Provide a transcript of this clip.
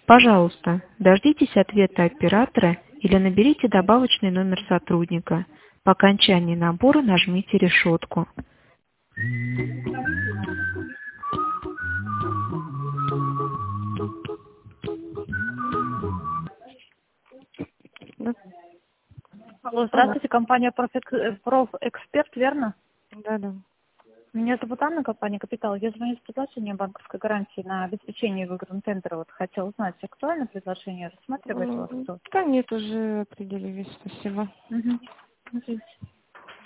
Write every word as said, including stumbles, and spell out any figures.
Пожалуйста, дождитесь ответа оператора или наберите добавочный номер сотрудника. По окончании набора нажмите решетку. Да, Алло, здравствуйте, компания «Профэк- «Профэксперт», верно? да, да. Меня зовут Анна, компания «Капитал». Я звоню с предложением банковской гарантии на обеспечение выигранного тендера. Вот хотела узнать, актуально предложение, рассматривается у вас М, кто? Да нет, уже определились, спасибо. Угу.